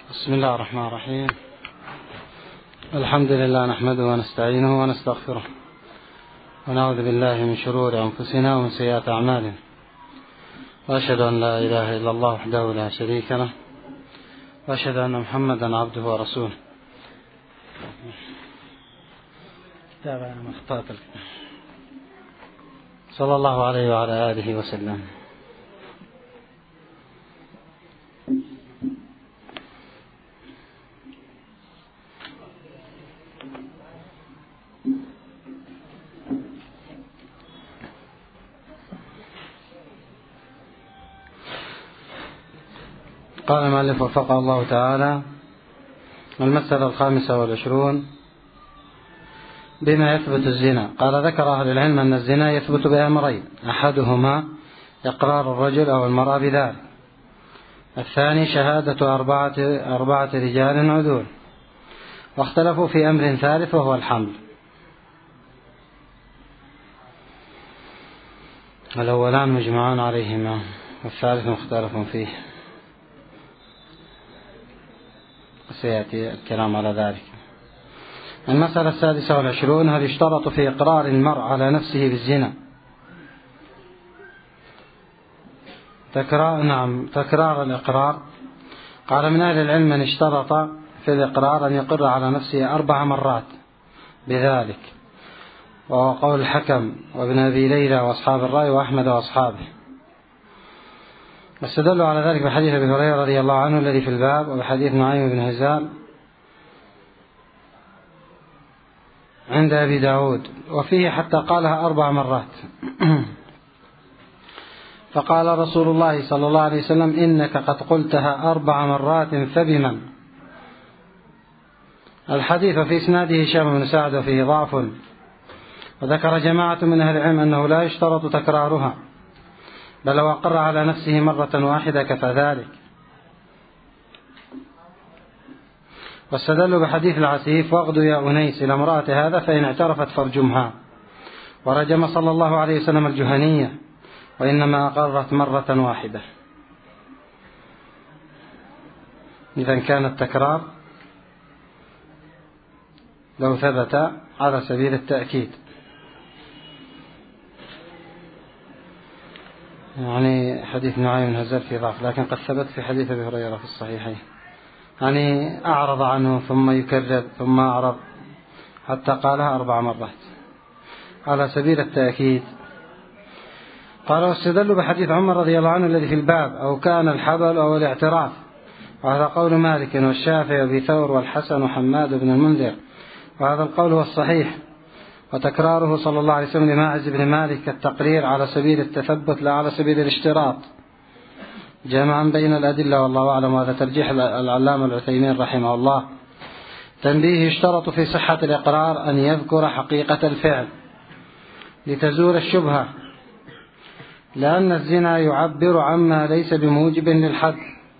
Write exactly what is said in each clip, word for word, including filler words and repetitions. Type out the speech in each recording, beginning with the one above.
بسم الله الرحمن الرحيم. الحمد لله نحمده ونستعينه ونستغفره ونعوذ بالله من شرور أنفسنا ومن سيئات أعمالنا، وأشهد أن لا إله إلا الله وحده لا شريك له، وأشهد أن محمدا عبده ورسوله. صلى الله عليه وعلى آله وسلم. قال المؤلف وفقه الله تعالى: المسألة الخامسة والعشرون: بما يثبت الزنا. قال: ذكر أهل العلم أن الزنا يثبت بأمرين: أحدهما إقرار الرجل أو المرأة بذلك، الثاني شهادة أربعة, أربعة رجال عدول، واختلفوا في أمر ثالث وهو الحمل. الأولان مجمعون عليهما والثالث مختلف فيه، سيأتي الكلام على ذلك. المسألة السادسة والعشرون: هل يشترط في إقرار المرء على نفسه بالزنا؟ تكرار نعم تكرار الإقرار. قال: من أهل العلم من اشترط في الإقرار أن يقر على نفسه أربع مرات بذلك، وهو قول الحكم وابن أبي ليلى وأصحاب الرأي وأحمد وأصحابه. واستدلوا على ذلك بحديث أبي هريرة رضي الله عنه الذي في الباب، وبحديث نعيم بن هزال عند أبي داود، وفيه حتى قالها أربع مرات. فقال رسول الله صلى الله عليه وسلم: إنك قد قلتها أربع مرات فبمن؟ الحديث في إسناده هشام بن سعد وفيه ضعف، وذكر جماعة من أهل العلم أنه لا يشترط تكرارها، بل لو أقر على نفسه مرة واحدة كفى ذلك. واستدلوا بحديث العسيف: واغدوا يا أنيس إلى امرأة هذا فإن اعترفت فارجمها. ورجم صلى الله عليه وسلم الجهنية، وإنما أقرت مرة واحدة. إذن كان التكرار لو ثبت على سبيل التأكيد، يعني حديث نعيم بن هزال في ضعف، لكن قد ثبت في حديث أبي هريرة في الصحيحين، يعني أعرض عنه ثم يكرر ثم أعرض حتى قالها أربع مرات على سبيل التأكيد. قال: واستدلوا بحديث عمر رضي الله عنه الذي في الباب: أو كان الحبل أو الاعتراف. وهذا قول مالك والشافعي وابي ثور والحسن وحماد بن المنذر، وهذا القول هو الصحيح. وتكراره صلى الله عليه وسلم لماعز بن مالك التقرير على سبيل التثبت لا على سبيل الاشتراط، جمعا بين الأدلة، والله أعلم. وهذا ترجيح العلامة العثيمين رحمه الله. تنبيه: يشترط في صحة الإقرار أن يذكر حقيقة الفعل لتزول الشبهة، لأن الزنا يعبر عما ليس بموجب للحد.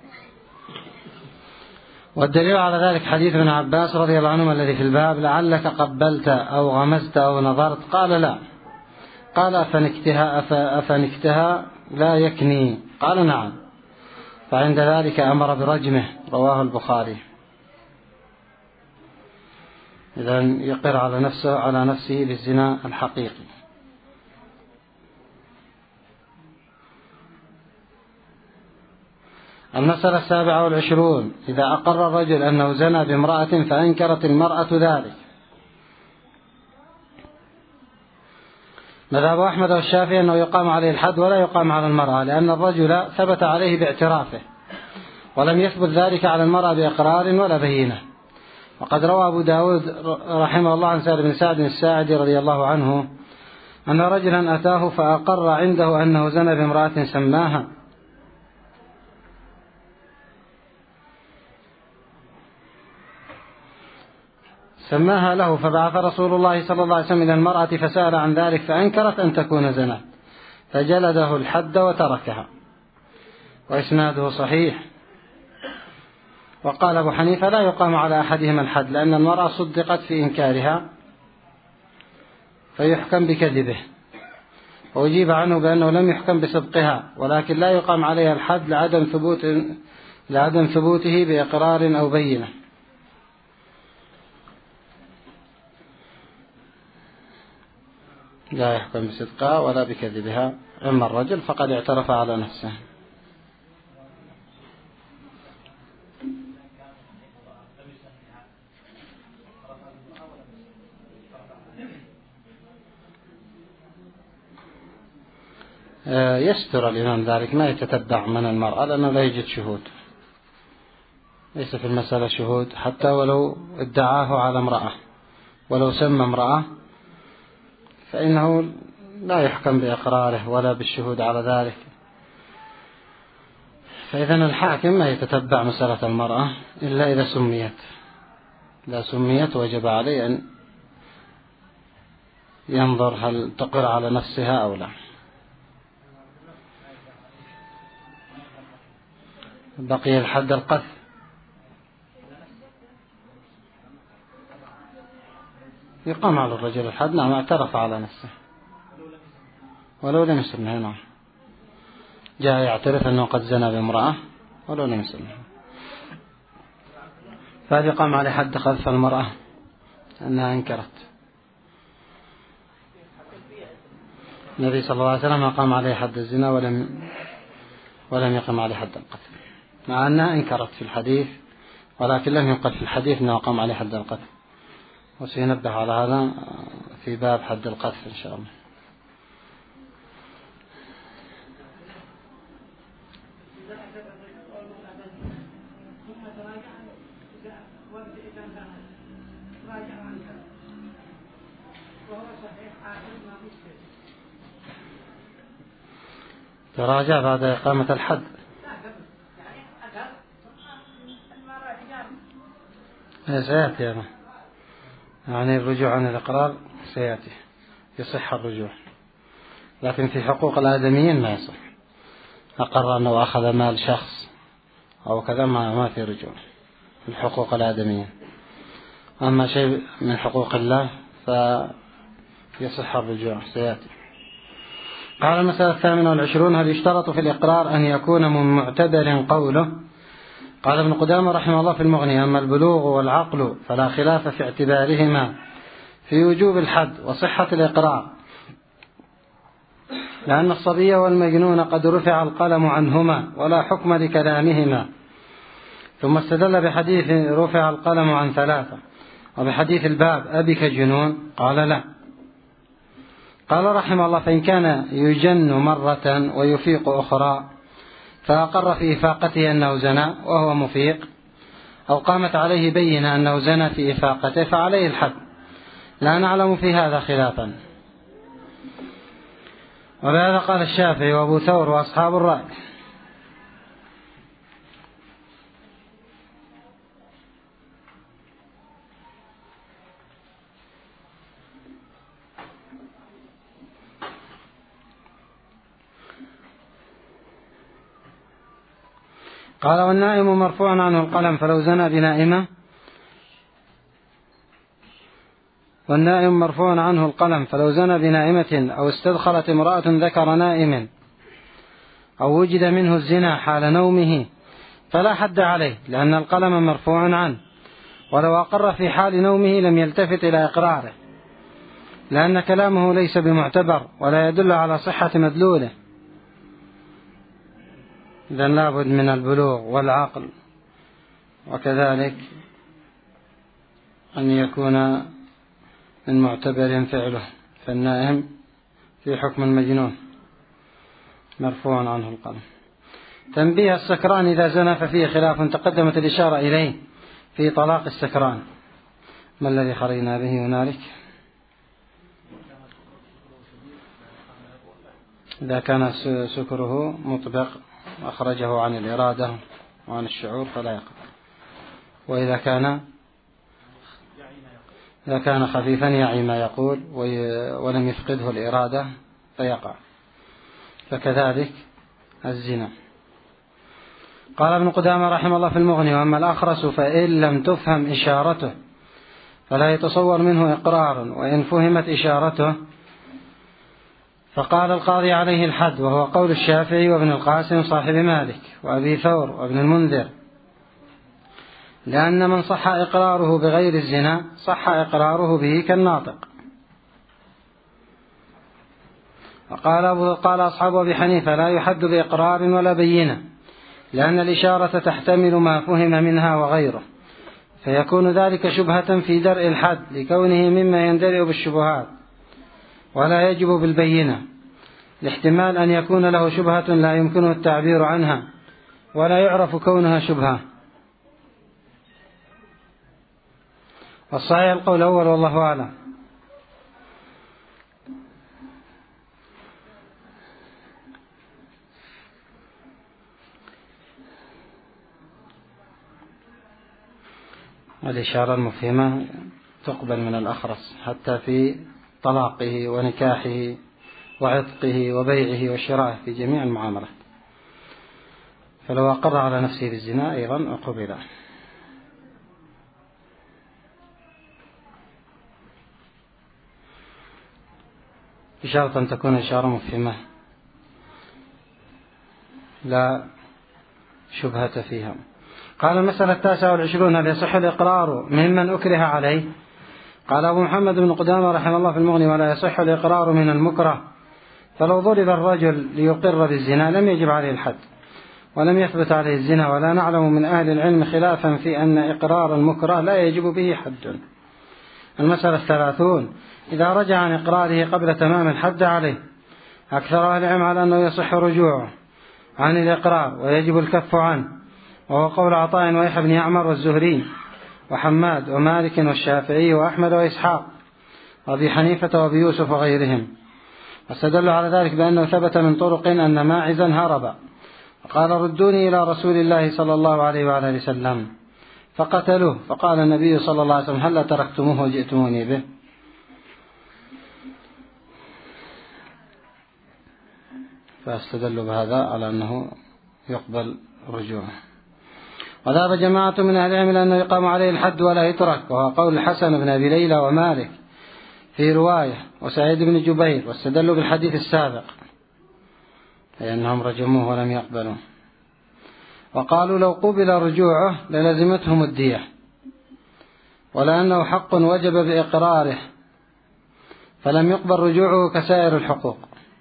والدليل على ذلك حديث ابن عباس رضي الله عنهما الذي في الباب: لعلك قبلت أو غمزت أو نظرت. قال: لا. قال: أفنكتها, أفنكتها لا يكني؟ قال: نعم. فعند ذلك أمر برجمه. رواه البخاري. إذن يقر على نفسه على نفسه بالزنا الحقيقي. المسألة السابعة والعشرون: إذا أقر الرجل أنه زنى بامرأة فأنكرت المرأة ذلك. مذهب أحمد والشافعي أنه يقام عليه الحد ولا يقام على المرأة، لأن الرجل ثبت عليه باعترافه، ولم يثبت ذلك على المرأة بإقرار ولا بينة. وقد روى أبو داود رحمه الله عن سعد بن سعد الساعدي رضي الله عنه أن رجلا أتاه فأقر عنده أنه زنى بامرأة سماها، سماها له، فبعث رسول الله صلى الله عليه وسلم إلى المرأة فسأل عن ذلك فأنكرت أن تكون زنات، فجلده الحد وتركها. وإسناده صحيح. وقال أبو حنيفة: لا يقام على أحدهما الحد، لأن المرأة صدقت في إنكارها فيحكم بكذبه. وأجيب عنه بأنه لم يحكم بصدقها، ولكن لا يقام عليها الحد لعدم ثبوت لعدم ثبوته بإقرار أو بينة. لا يحكم بصدقها ولا بكذبها. أما الرجل فقد اعترف على نفسه. يستر الإمام ذلك، ما يتتبع من المرأة لأنه لا يوجد شهود، ليس في المسألة شهود، حتى ولو ادعاه على امرأة، ولو سمى امرأة فإنه لا يحكم بإقراره ولا بالشهود على ذلك. فإذن الحاكم ما يتتبع مسألة المرأة إلا إذا سميت، لا سميت وجب عليه أن ينظر هل تقر على نفسها أو لا. بقي الحد القذف. يقام على الرجل الحد، نعم، اعترف على نفسه ولو لم يسلمها. نعم، جاء يعترف أنه قد زنى بامرأة ولو لم يسلمها، فهذا يقام عليه حد قذف المرأة أنها انكرت. النبي صلى الله عليه وسلم قام عليه حد الزنا ولم ولم يقم عليه حد القتل، مع أنها انكرت في الحديث، ولكن لم ينقل في الحديث أنه قام عليه حد القتل. وسينبه على هذا في باب حد القذف إن شاء الله. تراجع بعد إقامة الحد. سيأتي يعني, يعني الرجوع عن الإقرار سيأتي، يصح الرجوع، لكن في حقوق الآدميين ما يصح. أقر أنه أخذ مال شخص أو كذا ما ما في رجوع في الحقوق الآدميين. أما شيء من حقوق الله فيصح الرجوع، سيأتي. قال المسألة الثامنة والعشرون: هل يشترط في الإقرار أن يكون من معتبر قوله؟ قال ابن قدامة رحمه الله في المغني: أما البلوغ والعقل فلا خلاف في اعتبارهما في وجوب الحد وصحة الإقرار، لأن الصبي والمجنون قد رفع القلم عنهما ولا حكم لكلامهما. ثم استدل بحديث رفع القلم عن ثلاثة، وبحديث الباب أبك جنون؟ قال لا. قال رحمه الله: فإن كان يجن مرة ويفيق أخرى فأقر في إفاقته أنه زنى وهو مفيق، أو قامت عليه بينة أنه زنى في إفاقته فعليه الحد، لا نعلم في هذا خلافا. وبهذا قال الشافعي وأبو ثور وأصحاب الرأي. قال: والنائم مرفوع عنه القلم فلو زنى بنائمة والنائم مرفوع عنه القلم فلو زنى بنائمة أو استدخلت امرأة ذكر نائم أو وجد منه الزنا حال نومه فلا حد عليه، لأن القلم مرفوع عنه، ولو أقر في حال نومه لم يلتفت إلى إقراره، لأن كلامه ليس بمعتبر ولا يدل على صحة مدلوله. إذن لابد من البلوغ والعقل، وكذلك أن يكون من معتبر فعله، فالنائم في حكم المجنون مرفوع عنه القلم. تنبيه: السكران إذا زنى ففيه خلاف تقدمت الإشارة إليه في طلاق السكران. ما الذي خرجنا به هنالك؟ إذا كان سكره مطبق أخرجه عن الإرادة وعن الشعور فلا يقع، وإذا كان إذا كان خفيفا يعي ما يقول ولم يفقده الإرادة فيقع، فكذلك الزنا. قال ابن قدامة رحمه الله في المغني: وأما الأخرس فإن لم تفهم إشارته فلا يتصور منه إقرار، وإن فهمت إشارته فقال القاضي عليه الحد، وهو قول الشافعي وابن القاسم صاحب مالك وأبي ثور وابن المنذر، لأن من صح إقراره بغير الزنا صح إقراره به كالناطق. وقال أبو قال أصحاب أبي حنيفة لا يحد بإقرار ولا بينة، لأن الإشارة تحتمل ما فهم منها وغيره، فيكون ذلك شبهة في درء الحد لكونه مما يندرئ بالشبهات، ولا يجب بالبينة، لاحتمال أن يكون له شبهة لا يمكنه التعبير عنها ولا يعرف كونها شبهة. والصحيح القول الأول والله أعلم. الإشارة المفهمة تقبل من الأخرس حتى في طلاقه ونكاحه وعتقه وبيعه وشرائه في جميع المعاملات، فلو أقر على نفسه بالزنا أيضا أقبل. بشرط أن تكون إشارة مفهمة لا شبهة فيها. قال المسألة التاسعة والعشرون: هل يصح الإقرار ممن أكره عليه؟ قال أبو محمد بن قدامة رحمه الله في المغني: ولا يصح الإقرار من المكره، فلو ضرب الرجل ليقر بالزنا لم يجب عليه الحد ولم يثبت عليه الزنا، ولا نعلم من أهل العلم خلافا في أن إقرار المكره لا يجب به حد. المسألة الثلاثون: إذا رجع عن إقراره قبل تمام الحد عليه. أكثر أهل العلم على أنه يصح رجوعه عن الإقرار ويجب الكف عنه، وهو قول عطاء ويحيى بن يعمر والزهري وحماد ومالك والشافعي وأحمد وإسحاق وأبي حنيفة وأبي يوسف وغيرهم. واستدلوا على ذلك بأنه ثبت من طرق أن ماعزا هرب وقال: ردوني إلى رسول الله صلى الله عليه وعلى وسلم، فقتلوه، فقال النبي صلى الله عليه وسلم: هلا تركتموه وجئتموني به؟ فاستدلوا بهذا على أنه يقبل رجوعه. وذهب جماعة من أهل العلم أنه يقام عليه الحد ولا يترك، وهو قول الحسن بن أبي ليلى ومالك في رواية وسعيد بن جبير، واستدلوا بالحديث السابق أي أنهم رجموه ولم يقبلوا. وقالوا لو قبل رجوعه للزمتهم الدية، ولأنه حق وجب بإقراره فلم يقبل رجوعه كسائر الحقوق.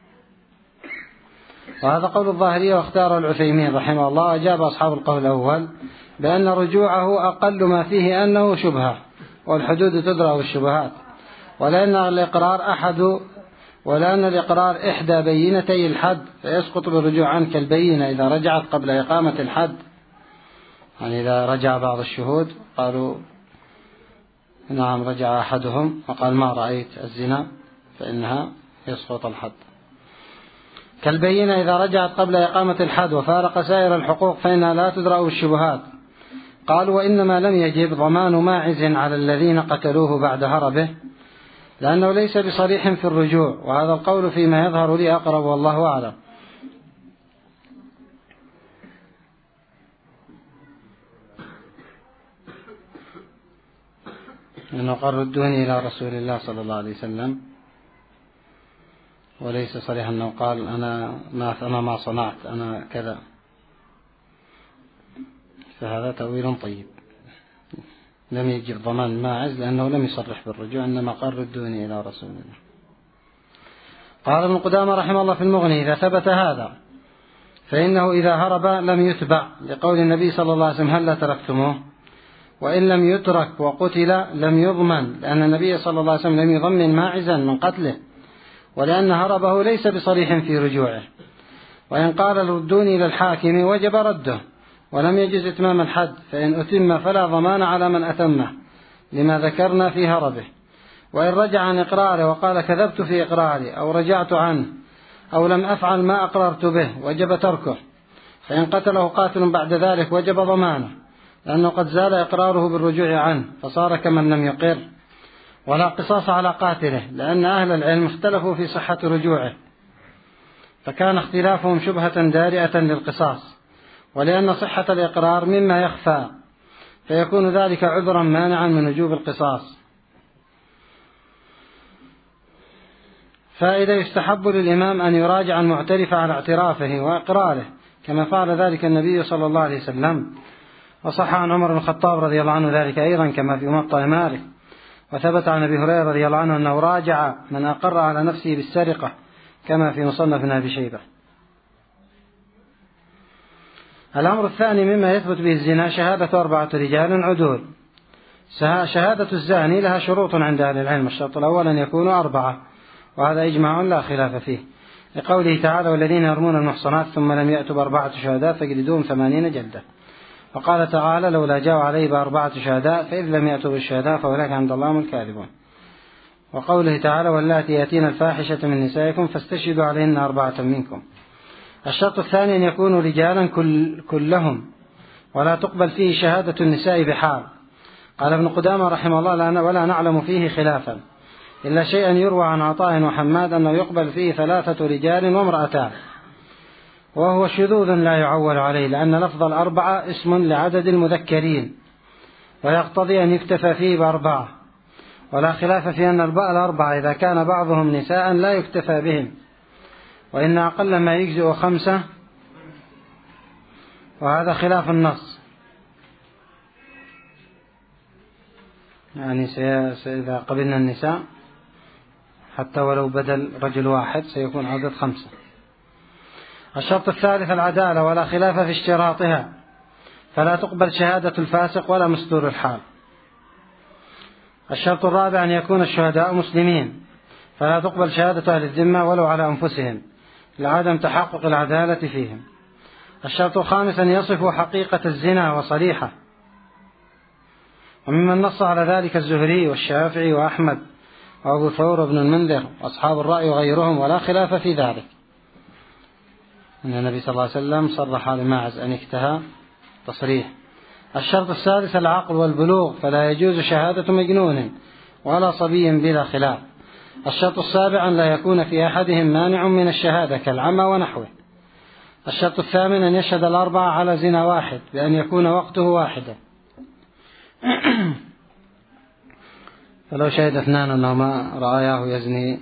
وهذا قول الظاهرية واختار العثيمين رحمه الله. أجاب أصحاب القول الأول بأن رجوعه أقل ما فيه أنه شبهة، والحدود تدرأ بالشبهات، ولأن الإقرار أحد ولأن الإقرار إحدى بينتي الحد، فيسقط بالرجوع عنه كالبينة إذا رجعت قبل إقامة الحد. يعني إذا رجع بعض الشهود قالوا نعم رجع أحدهم وقال ما رأيت الزنا، فإنها يسقط الحد. كالبينة إذا رجعت قبل إقامة الحد وفارق سائر الحقوق فإنها لا تدرأ بالشبهات. قالوا وإنما لم يجب ضمان ماعز على الذين قتلوه بعد هربه، لأنه ليس بصريح في الرجوع، وهذا القول فيما يظهر لي أقرب والله أعلم. إنه قال ردوني إلى رسول الله صلى الله عليه وسلم، وليس صريح أنه قال أنا ما أنا ما صنعت أنا كذا، فهذا تأويل طيب. لم يجب ضمان ماعز لأنه لم يصرح بالرجوع، إنما قال ردوني إلى رسول الله. قال ابن قدامة رحمه الله في المغني: إذا ثبت هذا فإنه إذا هرب لم يتبع، لقول النبي صلى الله عليه وسلم هلا تركتموه، وإن لم يترك وقتل لم يضمن، لأن النبي صلى الله عليه وسلم لم يضمن ماعزا من قتله، ولأن هربه ليس بصريح في رجوعه. وإن قال ردوني إلى الحاكم وجب رده ولم يجز إتمام الحد، فإن أتم فلا ضمان على من أتمه لما ذكرنا في هربه. وإن رجع عن إقراره وقال كذبت في إقراري أو رجعت عنه أو لم أفعل ما أقررت به وجب تركه، فإن قتله قاتل بعد ذلك وجب ضمانه، لأنه قد زال إقراره بالرجوع عنه فصار كمن لم يقر. ولا قصاص على قاتله، لأن أهل العلم اختلفوا في صحة رجوعه، فكان اختلافهم شبهة دارئة للقصاص، ولأن صحة الإقرار مما يخفى، فيكون ذلك عذرا مانعا من وجوب القصاص. فائدة: يستحب للإمام أن يراجع المعترف على اعترافه وإقراره كما فعل ذلك النبي صلى الله عليه وسلم، وصح عن عمر بن الخطاب رضي الله عنه ذلك أيضا كما في موطأ مالك، وثبت عن أبي هريرة رضي الله عنه أنه راجع من أقر على نفسه بالسرقة كما في مصنف ابن أبي شيبة. الأمر الثاني مما يثبت به الزنا شهادة أربعة رجال عدول. شهادة الزاني لها شروط عند أهل العلم، الشرط الأول أن يكونوا أربعة، وهذا إجماع لا خلاف فيه، لقوله تعالى: والذين يرمون المحصنات ثم لم يأتوا بأربعة شهداء فاجلدوهم ثمانين جلدة. وقال تعالى: لولا جاءوا عليه بأربعة شهداء فإذ لم يأتوا بالشهداء فأولئك عند الله هم الكاذبون. وقوله تعالى: واللاتي يأتين الفاحشة من نسائكم فاستشهدوا عليهن أربعة منكم. الشرط الثاني أن يكونوا رجالا كل كلهم، ولا تقبل فيه شهادة النساء بحال. قال ابن قدامة رحمه الله: ولا نعلم فيه خلافا إلا شيئا يروى عن عطاء وحماد أنه يقبل فيه ثلاثة رجال وامرأتان، وهو شذوذ لا يعول عليه، لأن لفظ الأربعة اسم لعدد المذكرين ويقتضي أن يكتفى فيه بأربعة، ولا خلاف في أن الأربعة إذا كان بعضهم نساء لا يكتفى بهم، وإن أقل ما يجزئ خمسة، وهذا خلاف النص. يعني إذا قبلنا النساء حتى ولو بدل رجل واحد سيكون عدد خمسة. الشرط الثالث العدالة، ولا خلاف في اشتراطها، فلا تقبل شهادة الفاسق ولا مستور الحال. الشرط الرابع أن يكون الشهداء مسلمين، فلا تقبل شهادة أهل الذمة ولو على أنفسهم لعدم تحقق العدالة فيهم. الشرط الخامس أن يصفوا حقيقة الزنا وصريحة، وممن نص على ذلك الزهري والشافعي وأحمد وأبو ثور بن المنذر وأصحاب الرأي وغيرهم، ولا خلاف في ذلك، أن النبي صلى الله عليه وسلم صرح لماعز أن اكتهى تصريح. الشرط السادس العقل والبلوغ، فلا يجوز شهادة مجنون ولا صبي بلا خلاف. الشرط السابع أن لا يكون في أحدهم مانع من الشهادة كالعمى ونحوه. الشرط الثامن أن يشهد الأربعة على زنا واحد بأن يكون وقته واحدا، فلو شهد اثنان أنهما رآياه يزني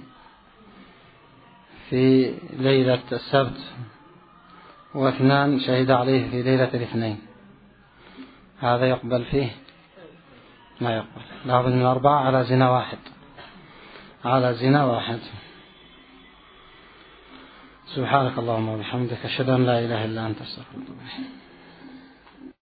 في ليلة السبت واثنان شهد عليه في ليلة الاثنين، هذا يقبل فيه؟ ما يقبل، لابد من أربعة على زنا واحد، على زنا واحد. سبحانك اللهم وبحمدك، أشهد أن لا إله إلا أنت، أستغفرك.